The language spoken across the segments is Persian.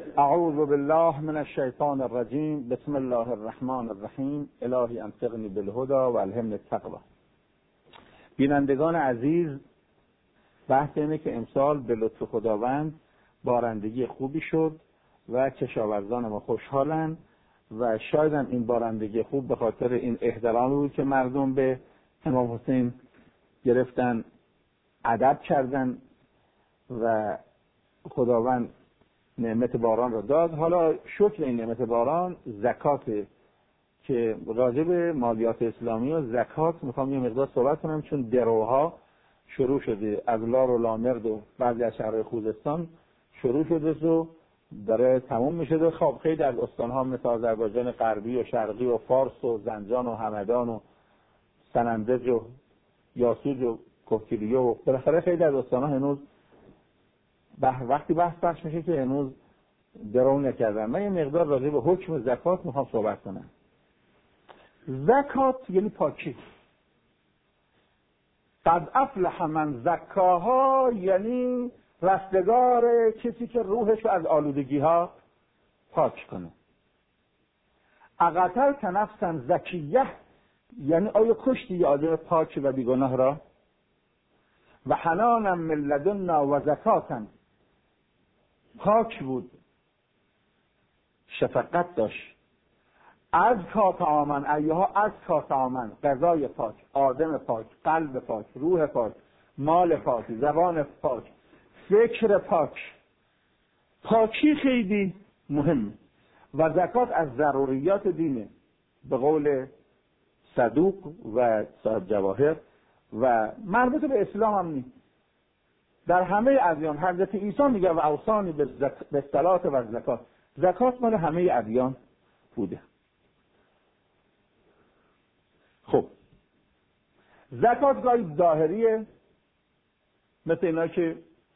اعوذ بالله من الشیطان الرجیم. بسم الله الرحمن الرحیم. الهی انفقنی بالهدى و الهمنی التقوی. بینندگان عزیز، بحث اینه که امسال به لطف خداوند بارندگی خوبی شد و کشاورزان ما خوشحالن و شاید هم این بارندگی خوب به خاطر این احترامی بود که مردم به امام حسین گرفتن، ادب کردن و خداوند نعمت باران رو داد. حالا شکر این نعمت باران زکات، که راجع به مالیات اسلامی و زکات میخوام یه مقدار صحبت کنم، چون دروها شروع شده از لار و لامرد و بعضی از شهرهای خوزستان شروع شده و داره تموم میشه. خب خیلی از استانها مثل آذربایجان غربی و شرقی و فارس و زنجان و همدان و سنندج و یاسوج و کوکیلیه و بالاخره خیلی از استانها هنوز وقتی بحث پخش میشه که هنوز درو نکردن. من یه مقدار راجع به حکم زکات میخوام صحبت کنم. زکات یعنی پاکی. قد افلح من زکاها یعنی رستگار کسی که روحش رو از آلودگی ها پاک کنه. اقتلت نفسا زکیه یعنی آیا کشتی یه آدم پاک و بیگناه را؟ و حنانا من لدنا و زکاتا، پاک بود، شفقت داشت. از کات آمن ایها، از کات آمن، غذای پاک، آدم پاک، قلب پاک، روح پاک، مال پاک، زبان پاک، فکر پاک. پاکی خیلی مهم و زکات از ضروریات دینه به قول صدوق و صاحب جواهر و مربوط به اسلام هم نیست. در همه ادیان حضرت عیسی میگه و اوصانی به صلات و زکات. زکات مال همه ادیان بوده. خب زکات گاهی ظاهریه، مثل اینا که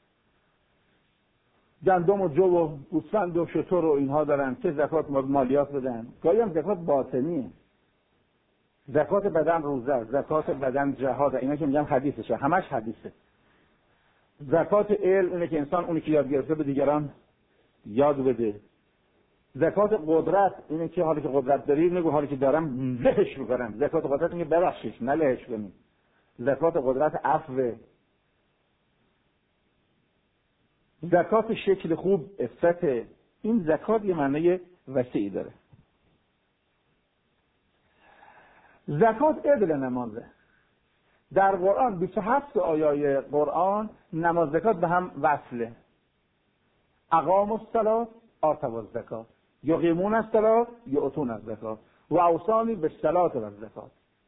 گندم و جو و گوسفند و شتر و اینها دارن که زکات مالیات بدن. گاهی هم زکات باطنیه، زکات بدن روزه، زکات بدن جهاد. اینا که میگم حدیثشه، همش حدیثه. زکات علم اینه که انسان اونی که یاد گرفته به دیگران یاد بده. زکات قدرت اینه که حالی که قدرت داری نگو حالی که دارم لهش میکنم. زکات قدرت اینه ببخشش نه لهش کنی. زکات قدرت عفو. زکات شکل خوب عفت. این زکات یه معنی وسیعی داره. زکات عدل نمازه. در قرآن 27 آیه قرآن نماز زکات به هم وصله. اقاموا الصلاة آتوا الزکات، یقیمون الصلاة یؤتون الزکات و اوصانی بالصلاة و الزکات.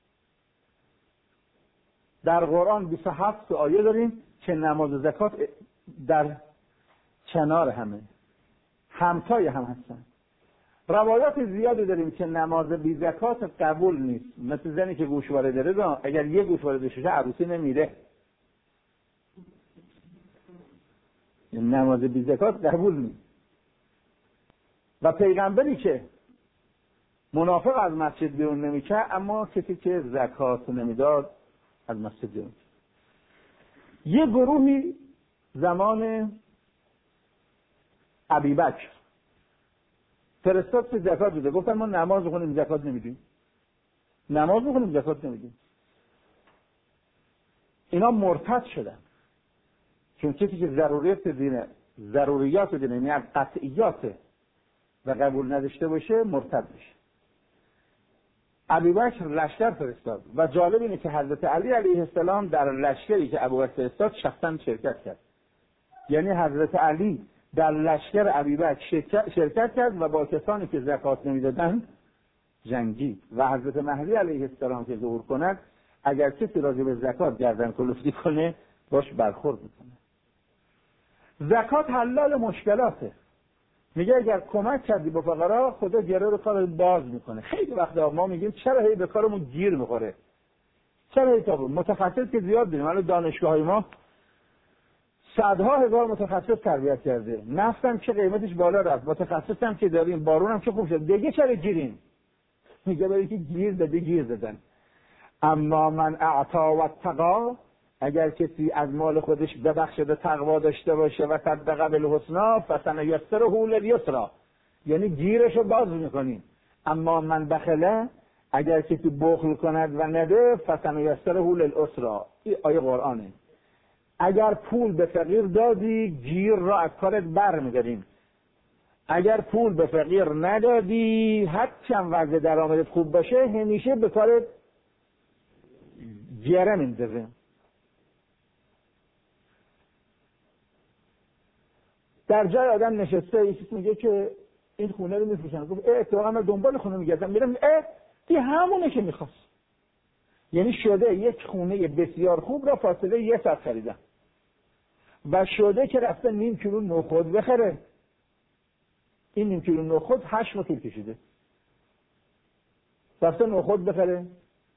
در قرآن 27 آیه داریم که نماز و زکات در کنار همتای هم هستن. روایات زیادی داریم که نماز بی زکات قبول نیست. مثل زنی که گوشواره داره، اگر یه گوشواره داشته عروسی نمیره. نماز بی زکات قبول نیست. و پیغمبری که منافق از مسجد بیرون نمیکرد، اما کسی که زکات نمیداد از مسجد بیرون. یه گروهی زمان ابیبکر فرستاد که زکات بده. گفتن ما نماز بخونیم زکات نمیدیم. نماز بخونیم زکات نمیدیم. اینا مرتد شدن. چون کسی که ضروریات دینه یعنی قطعیات و قبول نداشته باشه مرتد میشه. ابوبکر لشکر فرستاد و جالب اینه که حضرت علی علیه السلام در لشکری که ابوبکر فرستاد شخصا شرکت کرد. یعنی حضرت علی در لشکر ابوبکر شرکت کرد و با کسانی که زکات نمیدادن جنگید. و حضرت مهدی علیه السلام که ظهور کند، اگر کسی راجع به زکات گردن کلفتی کنه باش برخورد میکنه. زکات حلال مشکلاته. میگه اگر کمک کردی به فقرا خدا گره رو کار باز میکنه. خیلی وقتا ما میگیم چرا هی به کارمون گیر میخوره، چرا هی تا متخصص که زیاد داریم. الان دانشگاه ما صدها هزار متخصص تربیت کرده. نفت هم که قیمتش بالا رفت، متخصص هم که داریم، بارون هم که خوب شد، دیگه چرا گیریم؟ میگه برای که گیر دادن. اما من اعطا و اتقا اگر کسی از مال خودش ببخشد و تقوا داشته باشه و صدق بالحسنی فسنیسره للیسری، یعنی گیرشو باز میکنیم. اما من بخله، اگر کسی بخل کند و نده فسنیسره للعسری. این آیه قرآنه. اگر پول به فقیر دادی گیر را از کارت بر میداریم، اگر پول به فقیر ندادی هرچند وضع درآمدت خوب باشه همیشه به کارت جره میندازه. در جای آدم نشسته یکی میگه که این خونه رو میفروشن، گفت اتفاقا من دنبال خونه میگردم، میرم این همونه که میخواست. یعنی شده یک خونه بسیار خوب را فاصله 1 ساعت خریدن و شده که رفته نیم کیلو نخود بخره. این نیم کیلو نخود 8 ماه طول کشیده. رفته نخود بخره،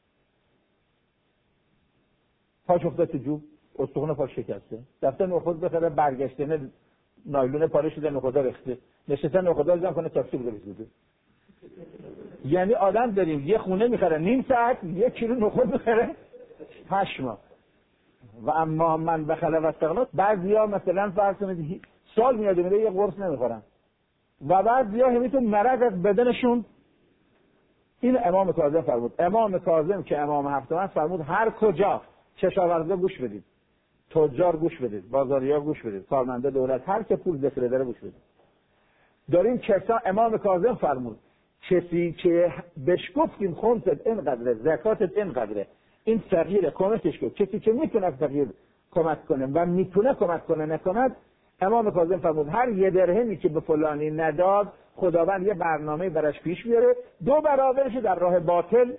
پاش افتاد تو جوب، استخوان پاش شکسته. رفته نخود بخره، برگشته نه نایلون پاره شده، نخودا ریخته، نشسته نخودا رو جمع کنه تاکسی بده. یعنی آدم داریم یه خونه میخره نیم ساعت، 1 کیلو نخود بخره 8 ماه. و اما من بخله و استغنا، بعضیا مثلا فرض کنید سال میاد میره یه قرص نمیخورن و بعضیا همینطور مرض از بدنشون. این امام کاظم فرمود. امام کاظم که امام هفتم است فرمود هر کجا کشاورزا گوش بدید، تجار گوش بدید، بازاریا گوش بدید، کارمنده دولت، هر که پول ذخیره داره گوش بدید. داریم کسا امام کاظم فرمود کسی که بهش گفتیم خمست اینقدره، زکاتت اینقدره، این فقیر کمکش کن. کسی که میتونه فقیر کمک کنه و میتونه کمک کنه نکند، امام کاظم فرمود هر 1 درهمی که به فلانی نداد خداوند یه برنامه براش پیش بیاره 2 برابرش در راه باطل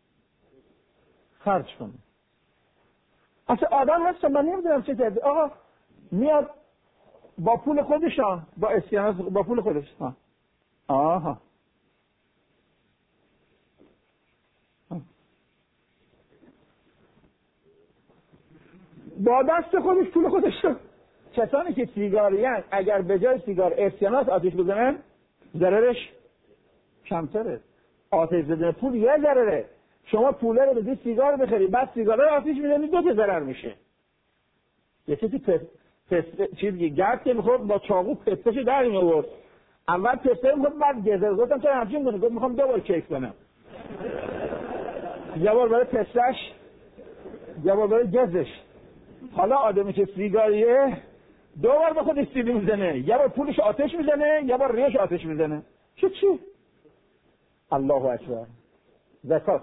خرج کنه. اصلا آدم هستم من نمیدونم چه کرده. آقا میاد با پول خودش، با اسکناس با پول خودش آها با دست خودش پول خودش. کسانی که سیگاریان اگر به جای سیگار اسکناس آتش بزنن ضررش کمتره. آتش زدن پول یه ضرره. شما پوله رو بدید سیگار بخری، بعد سیگار رو آتش میزنید 2 تا ضرر میشه. یه کسی چیزی گرد که میخورد با چاقو پستشو در میآورد. اول پسته میخورد بعد گزر. گفتم چرا همچین کنی؟ گفت میخوام 2 بار کیک کنم. یه بار برای پستش، یه بار برای گزش. حالا آدمی که سیگاریه 2 بار به خودش سیلی میزنه، یه بار پولش آتش میزنه، یه بار ریش آتش میزنه. چی؟ الله اکبر. زکات.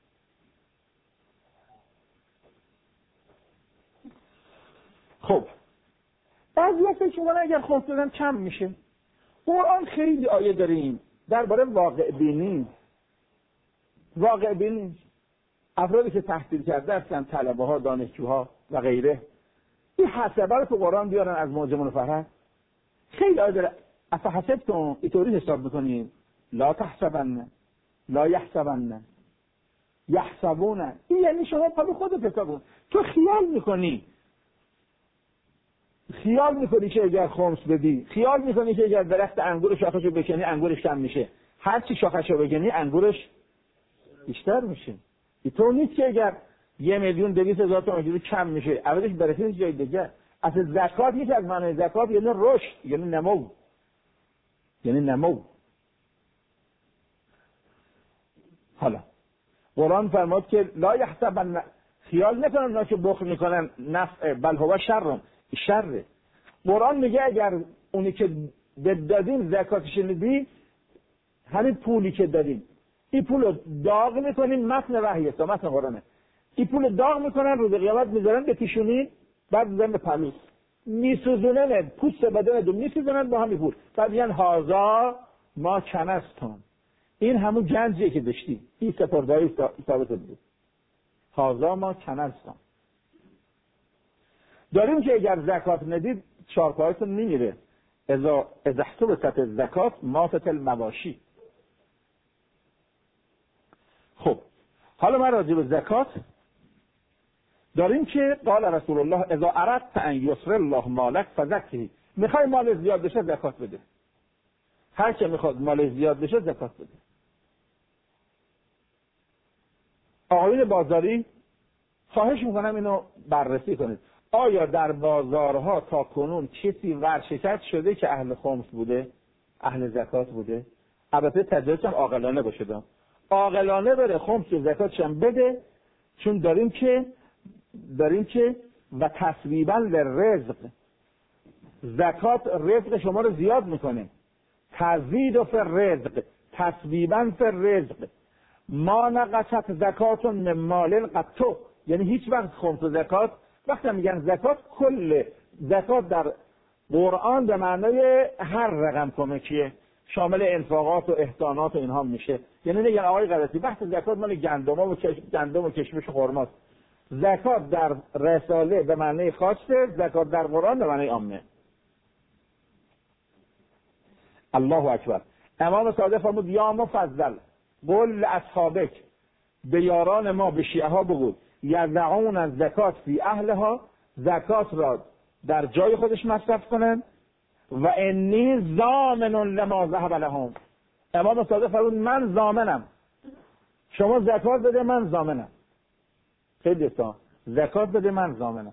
خب بعضی وقتا شما اگر خمس بدن کم میشه. قرآن خیلی آیه داریم درباره واقع بینی. واقع بینی افرادی که تحصیل کرده هستن، طلبه ها، دانشجوها و غیره، این حسبه رو تو قرآن بیارن از معجم الفهرست. خیلی آیه داره. افحسبتم اینطوری حساب میکنیم لا تحسبن لا یحسبن یحسبون. این یعنی شما پا خودت حساب کن. تو خیال میکنی که اگر خمس بدی، خیال میکنی که اگر درخت انگور شاخشو بکنی انگورش کم میشه. هر چی شاخشو بکنی انگورش بیشتر میشه. اینطور نیست که اگر 1,200,000 تومان اینجوری کم میشه عوضش برسه جای دیگه. اصل زکات یکی از معنای زکات یعنی رشد، یعنی نمو. حالا قرآن فرمود که لا یحسبن، خیال نکنن اونا که بخل میکنن نفع، بل هو شره. قرآن میگه اگر اونی که دادیم زکاتش ندی، همین پولی که دادیم این پول رو داغ میکنیم. متن وحی است، متن قرآنه. این پول رو داغ میکنن، روز قیامت میذارن به پیشونی، بعد میذارن به پلوس، میسوزونن پوست بدن دو، میسوزونن با همین پول، بعد میگن هازا ما کنستم. این همون گنجیه که داشتی، این سپرداری ثابت بود. هازا ما کنستم. داریم که اگر زکات ندید چارپایتون میمیره. اذا احسبت الزکات ماتت المواشی. خب حالا من راجع به زکات داریم که قال رسول الله اذا اردت ان یسر الله مالک فزکه. میخوای مال زیاد بشه زکات بده. هر که میخواد مال زیاد بشه زکات بده. آقایون بازاری خواهش میکنم اینو بررسی کنید. آیا در بازارها تا کنون کسی ورشکست شده که اهل خمس بوده، اهل زکات بوده؟ البته تجارتش هم عاقلانه باشه، عاقلانه بره خمس و زکاتش هم بده، چون داریم که و تصویبا للرزق، زکات رزق شما رو زیاد میکنه. تزید فی الرزق تصویبا فی الرزق، ما نقصت زکات من مال قط، یعنی هیچ وقت خمس و زکات، وقتی میگن زکات، کل زکات در قرآن به معنای هر رقم کمکیه، شامل انفاقات و احسانات و اینها میشه. یعنی نگن آقای قرطی بحث زکات مال گندم و کشمش و خرماست. زکات در رساله به معنی خاصه، زکات در قرآن به معنی عامه. الله اکبر. امام صادق فرمود یا مفضل قل اصحابک، به یاران ما، به شیعه ها بگو یضعون الزکات فی اهلها، زکات را در جای خودش مصرف کنند، و انی ضامن لما ذهب لهم. امام صادق فرمود من ضامنم، شما زکات بده من ضامنم. خیلی دوستا، زکات بده من ضامنم.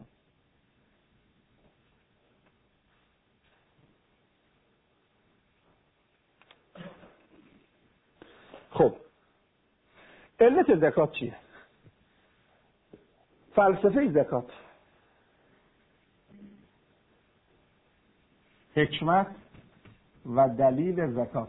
خب علت زکات چیه؟ فلسفه زکات، حکمت و دلیل زکات.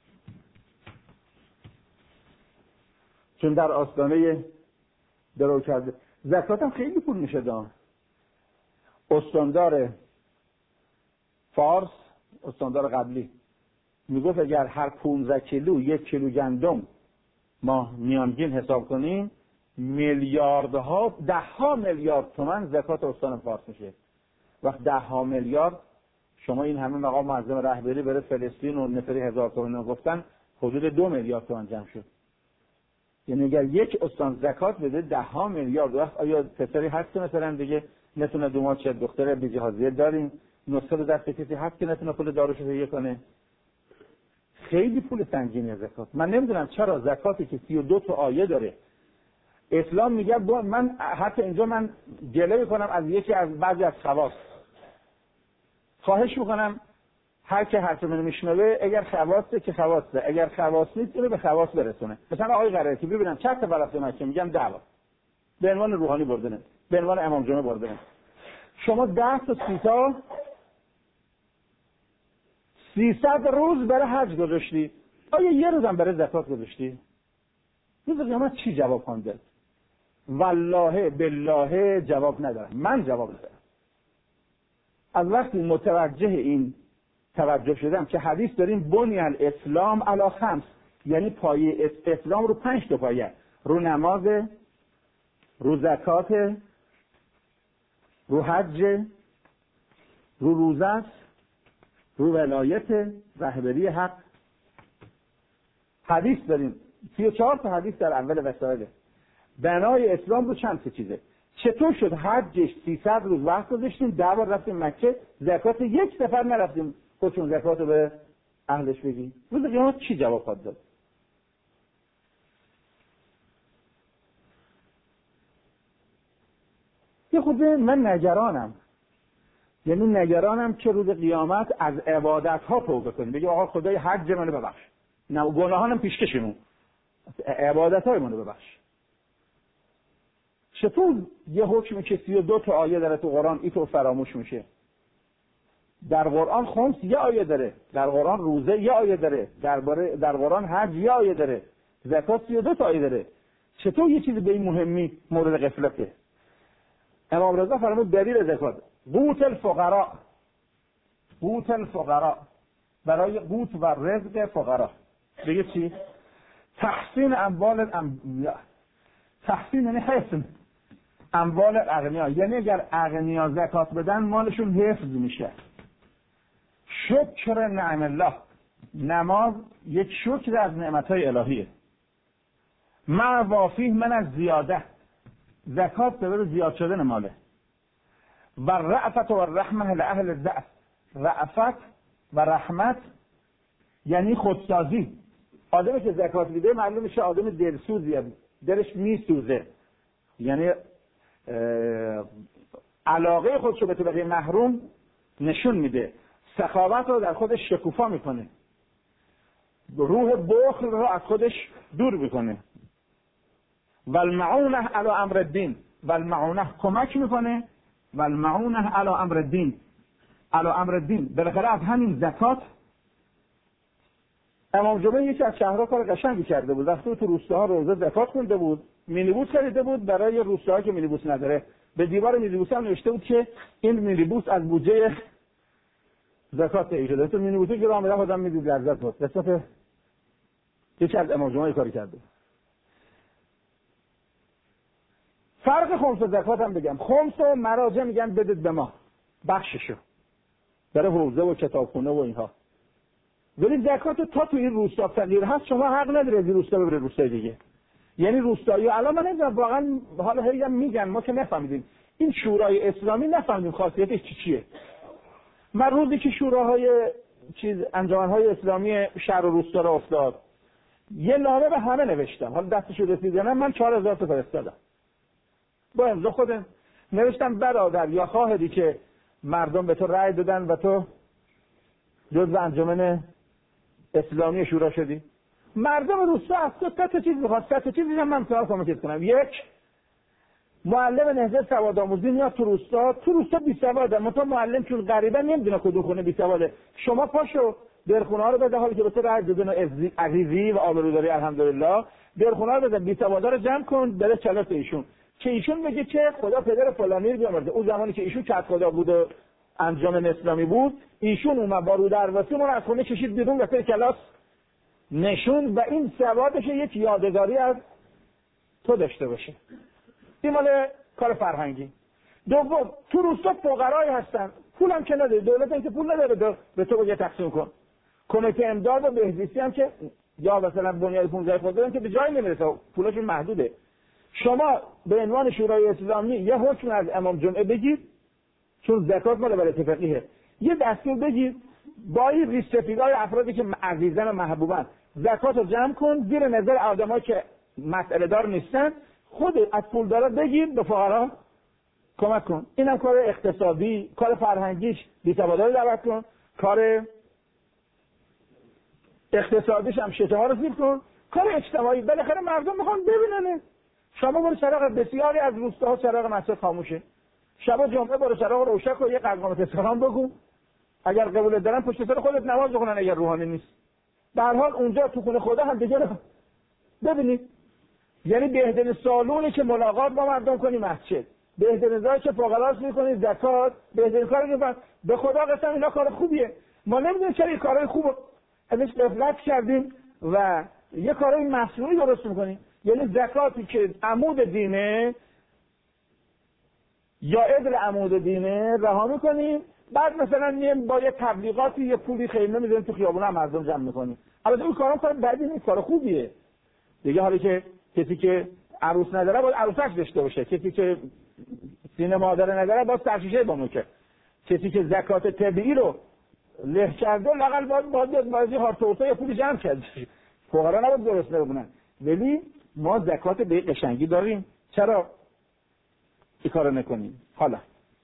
چون در آستانه درو کرده زکات هم خیلی پول میشه دان. استاندار فارس، استاندار قبلی، میگفت اگر هر 15 کیلو 1 کیلو گندم ما میانگین حساب کنیم، میلیاردها، 10 میلیارد تومان زکات استان فارس میشه. وقت 10 میلیارد، شما این همه مقام معظم رهبری بره فلسطین و نفری 1000 تومان گفتن، حدود 2 میلیارد تومان جمع شد. یعنی اگر یک استان زکات بده 10 میلیارد. وقت آیا پسری هست که مثلا دیگه نتونه دومات شه، دختر بی جهازیه داریم، نسخه به دست کسی هست که نتونه پول داروشو تهیه کنه؟ خیلی پول سنگینه زکات. من نمیدونم چرا زکاتی که 32 تا آیه داره، اسلام میگه من حتی اینجا من گله میکنم از یکی از بعضی از خواص. خواهش میکنم هر که حرف منو میشنوه، اگر خواصه که خواصه، اگر خواص نیست اینو به خواص برسونه. مثلا آقای قرائتی ببینم چند تا رفته مکه، میگم 10 به عنوان روحانی بردنه، به عنوان امام جمعه بردنه. شما 10 تا 30 تا 300 روز برای حج گذاشتی، آیا یه روزم برای زکات گذاشتی؟ روز قیامت چی جواب خواهند؟ والله بالله جواب ندارم. من جواب ندارم. از وقتی متوجه این توجه شدم که حدیث داریم بنی الاسلام علی 5، یعنی پایه اسلام رو 5 تا پایه، رو نماز، رو زکات، رو حج، رو روزه، رو ولایت، رهبری حق. حدیث داریم 34 تا حدیث در اول وسائل. بنای اسلام رو چند تا چیزه. چطور شد حجش 300 روز وقت گذاشتیم، 10 بار رفتیم مکه، زکات یک سفر نرفتیم خودشون زکات رو به اهلش بگیم؟ روز قیامت چی جواب خواهد داد؟ یه خود من نگرانم، یعنی نگرانم که روز قیامت از عبادت ها توبه کنیم، بگیم آقا خدای حج منو ببخش، نه گناهانم پیشکشمون، عبادت های منو ببخش. چطور یه حکمی که 32 تا آیه داره تو قرآن اینطور فراموش میشه؟ در قرآن خمس یه آیه داره، در قرآن روزه یه آیه داره، در قرآن حج یه آیه داره، زکات 32 تا آیه داره. چطور یه چیزی به این مهمی مورد غفلته؟ امام رضا فرمود دلیل زکات قوت الفقراء، قوت الفقراء، برای قوت و رزق فقرا. بگه چی؟ تحسین اموال تحسین یعنی حفظ اموال اغنیا، یعنی اگر اغنیا زکات بدن مالشون حفظ میشه. شکر نعم الله، نماز یک شکر از نعمتهای الهیه. مع وافیه من از زیاده، زکات سبب زیاد شدن ماله. و رأفت و رحمه لأهل الضعف، رأفت و رحمت یعنی خودسازی. آدمی که زکات میده معلوم میشه آدم دلسوزیه، دلش میسوزه، یعنی علاقه خودشو به طبقه محروم نشون میده، سخاوت رو در خودش شکوفا میکنه، روح بخل رو از خودش دور میکنه. والمعونه علی امر الدین، والمعونه کمک میکنه، والمعونه علی امر الدین، علی امر الدین. بالاخره از همین زکات امام جمعه یکی از شهرها کار قشنگی کرده بود، رفته تو روستاها روزه زکات خونده بود، مینیبوس خریده بود برای روستاها که مینیبوس نداره، به دیوار مینیبوس هم نوشته بود که این مینیبوس از بودجه زکات تهیه شده. تو مینیبوسی که راه میرفت آدم میدید لذت بود. قصه یکی از امام جمعه کاری کرده. فرق خمس و زکات هم بگم، خمس و مراجع میگن بدید به ما، بخششو برای حوزه و کتابخونه و اینها، ولی زکات تا تو این روستا فقیر هست شما حق نداری از این روستا ببری روستای دیگه. یعنی روستایی الان من نمیدونم واقعا، حالا هی میگن ما که نفهمیدیم این شورای اسلامی، نفهمیدیم خاصیتش چیه. من روزی که شوراهای انجمنهای اسلامی شهر و روستا را افتاد، یه نامه به همه نوشتم، حالا دستشو رسیدنم، من 4000 تا فرستادم با امضا خودم، نوشتم برادر یا خواهری که مردم به تو رأی دادن و تو جزو انجمن اسلامی شورا شدی، مردم روستا از تو سه تا چیز میخواد، سه تا چیزی هم من سوال کمکت کنم. یک، معلم نهضت سوادآموزی میاد تو روستا بی سواده، مثلا معلم چون غریبه نمیدونه کدوم خونه بی سواده، شما پاشو درخونه ها رو بده، حالی که به تو رأی دادن عزیزی و آبروداری الحمدلله، درخونه ها رو بده، بی سوادا رو جمع کن بره کلاس ایشون، که ایشون بگه که خدا پدر فلانی رو بیامرزه. اون زمانی که ایشون کت خدا بود و انجام اسلامی بود، ایشون اومد با رو درواسی ما رو از خونه کشید بیرون و سر کلاس نشون، و این سوادش یک یادگاری از تو داشته باشه. این مال کار فرهنگی. دوم، تو روستا فقرایی هستن، پولم که نداره، دولت این که پول نداره به تو بگه تقسیم کن. کمیته امداد و بهزیستی هم که یا مثلا بنیاد 15 خودرو که به جایی نمیرسه، پولشون محدوده. شما به عنوان شورای اسلامی یه حکم از امام جمعه بگیر، چون زکات مال ولایت فقیهه، یه دستور بگیر با این ریش‌سفیدای افرادی که عزیزن و محبوبن، زکات رو جمع کن زیر نظر آدمایی که مسئله دار نیستن، خود از پول داره بگیر به فقرا کمک کن. اینم کار اقتصادی، کار فرهنگیش بی‌تبادل دعوت کن، کار اقتصادیش هم شته ها رو زیر کن، کار اجتماعی بالاخره مردم میخوان ببینن. شما برو چراغ بسیاری از روستاها چراغ مسجد خاموشه، شب جمعه برو چراغ روشن کن، یه قدغن تسخران بگو، اگر قبول دارن پشت سر خودت نماز بخونن اگر روحانی نیست. به هر حال اونجا تو خونه خدا هم دیگه ببینید، یعنی بهترین سالونی که ملاقات با مردم کنی مسجد، بهترین جایی که فقراش میکنی زکات، بهترین کاری که به خدا قسم اینا کار خوبیه. ما نمیدونیم چرا این کارهای خوبو ازش غفلت کردیم و یه کارهای مصنوعی درست میکنیم. یعنی زکاتی که عمود دینه یا عدل عمود دینه رها میکنیم، بعد مثلا میایم با یه تبلیغاتی یه پولی خیمه میذاریم تو خیابون هم مردم جمع میکنیم. البته این کارا کار بدی نیست، کار خوبیه دیگه. حالا که کسی که عروس نداره باید عروسک داشته باشه، کسی که سینه مادر نداره باید سرشیشه بمونه، کسی که زکات طبیعی رو له کرده لااقل باید بازی هارتورتا یه پولی جمع کرد. فقرا نباید درست بمونن. ولی ما زکات به قشنگی داریم، چرا این کارو نکنیم؟ حالا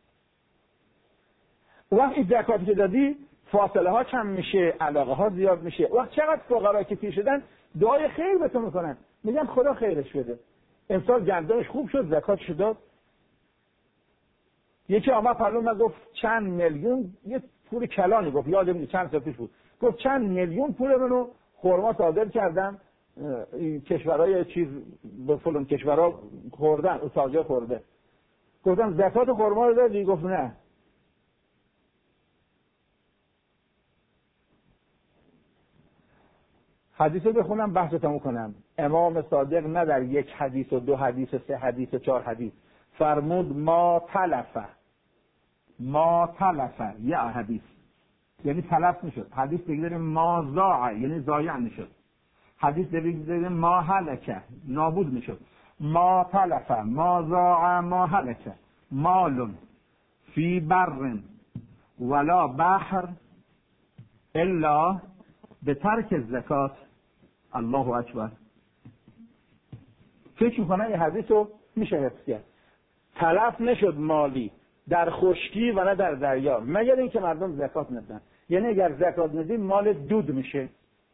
وقتی این زکاتی که دادی فاصله ها کم میشه، علاقه ها زیاد میشه. وقت چقدر فقرا که پیر شدن دعای خیر به تو میکنن، میگن خدا خیرش بده، امسال گندمش خوب شد زکاتش داد. یکی آمد پلو من گفت چند میلیون، یه پول کلانی گفت، یادم نیست چند سال پیش بود، گفت چند میلیون پول منو خرما صادر کردم این کشورهای چیز به فلان کشورها خوردن، او تاجر خورده. گفتم زکات خرما رو دادی؟ گفت نه. حدیث رو بخونم بحثتمو کنم. امام صادق نه در یک حدیث و دو حدیث و سه حدیث و چهار حدیث فرمود ما تلفه یه حدیث یعنی تلف نشد، حدیث دیگه داریم ما ضاع یعنی ضایع نشد، حدیث دیگه داریم ما هلکه نابود نشد. ما تلفه ما ضاع ما هلکه مال فی بر ولا بحر الا به ترک الزکات. الله اکبر. فکر میکنن این حدیث رو میشه حفظ کرد. تلف نشد مالی در خشکی و نه در دریا مگر اینکه مردم زکات ندن. یعنی اگر زکات ندیم مال دود میشه.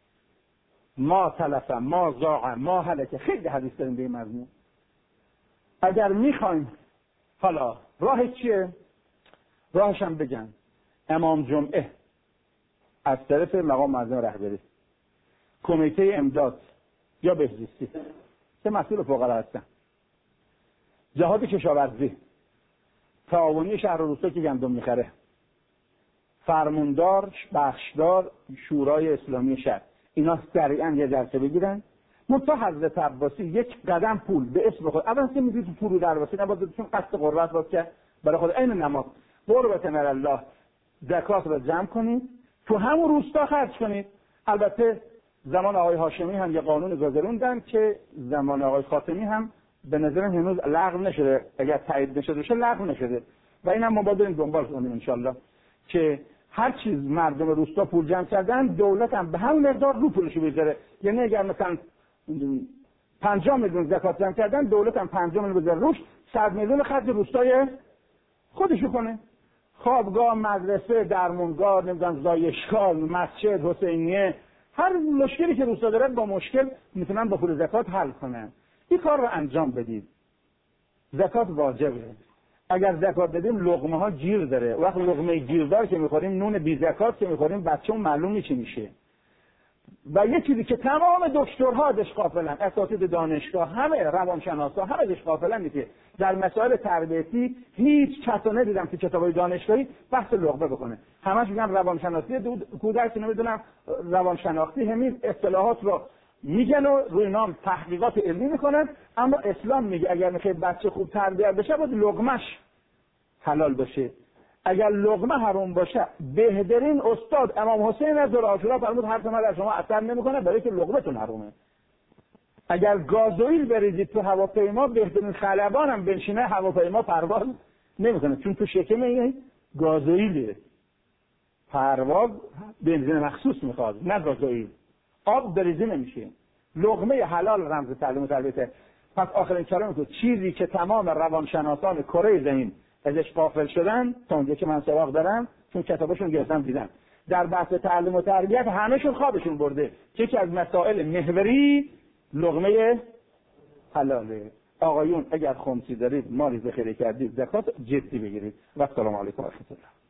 ما تلف ما ضاع ما هلکه. خیلی حدیث داریم به این مضمون. اگر میخوایم حالا راه چیه؟ راهش هم بگن. امام جمعه از طرف مقام معظم رهبری، کمیته امداد یا بهزیستی که مسئول فقرا هستن، جهاد کشاورزی، تعاونی شهر و روستا که گندم میخره، فرماندار، بخشدار شورای اسلامی شهر، اینا سریعا یه جلسه بگیرن. منتها حضرت عباسی یک قدم پول به اسم خود، اولا که میگید پول رو درواسی نباید چون قصد قربت باز کرد برای خود این نماز قربت من الله زکات رو جمع کنید تو همون روستا خرج کنید. البته زمان آقای هاشمی هم یه قانون گذروندن که زمان آقای خاتمی هم به نظرم هنوز لغو نشده، اگر تایید نشده باشه لغو نشده و اینم ما باید بریم دنبال کنیم ان شاءالله که هر چیز مردم روستا پول جمع کردن دولت هم به همون مقدار رو پولشو بذاره. یعنی اگر مثلا 50 میلیون زکات جمع کردن دولت هم 50 میلیون بذاره روش، 100 میلیون خرج روستای خودشو کنه. خوابگاه، مدرسه، درمونگاه، نمیدونم زایشگاه، مسجد، حسینیه، هر مشکلی که روستا داره با مشکل میتونن با پول زکات حل کنن. این کار رو انجام بدید. زکات واجبه. اگر زکات بدیم لقمه ها گیر داره. وقت لقمه گیردار که میخوریم نون بی زکات که میخوریم بچه‌مون معلوم نیست چی میشه. و یه چیزی که تمام دکترها ازش غافلن، اساتید دانشگاه، همه روانشناسا همه ازش غافلن که در مسائل تربیتی هیچ کس ندیدم که کتابای دانشگاهی بحث لقمه بکنه. همش میگن روانشناسی کودک، نمیدونم روانشناختی، همین اصطلاحات رو میگن و روی نام تحقیقات علمی میکنن. اما اسلام میگه اگر میخوای بچه خوب تربیت بشه باید لقمش حلال بشه. اگر لقمه حرام باشه بهترین استاد امام حسین از عاشورا فرمود حرف من در شما اثر نمیکنه برای که لقمتون حرامه. اگر گازوئیل بریزید تو هواپیما بهترین خلبان هم بنشینه هواپیما پرواز نمیکنه چون تو شکم این گازوئیله. پرواز بنزین مخصوص میخواد نه گازوئیل. آب بریزی نمیشه. لقمه حلال رمز تعلیم و تربیته. پس آخرین کلام تو چیزی که تمام روانشناسان کره زمین ازش غافل شدن تا اونجا که من سراغ دارم چون کتابشون گرفتم دیدم در بحث تعلیم و تربیت همه‌شون خوابشون برده که یکی از مسائل محوری لقمه حلاله. آقایون اگر خمسی دارید مالی ذخیره کردید زکات جدی بگیرید. و السلام علیکم و رحمت الله.